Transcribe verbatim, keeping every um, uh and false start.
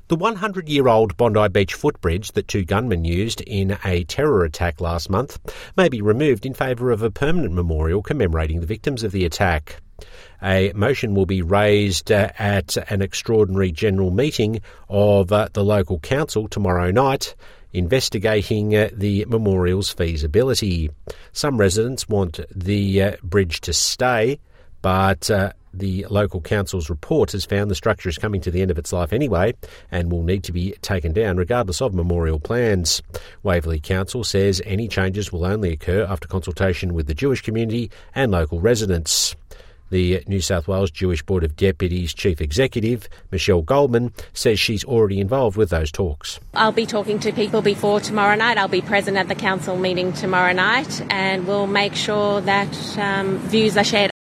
The one hundred year old Bondi Beach footbridge that two gunmen used in a terror attack last month may be removed in favour of a permanent memorial commemorating the victims of the attack. A motion will be raised uh, at an extraordinary general meeting of uh, the local council tomorrow night, investigating uh, the memorial's feasibility. Some residents want the uh, bridge to stay, but uh, the local council's report has found the structure is coming to the end of its life anyway and will need to be taken down regardless of memorial plans. Waverley Council says any changes will only occur after consultation with the Jewish community and local residents. The New South Wales Jewish Board of Deputies Chief Executive, Michelle Goldman, says she's already involved with those talks. I'll be talking to people before tomorrow night. I'll be present at the council meeting tomorrow night, and we'll make sure that um, views are shared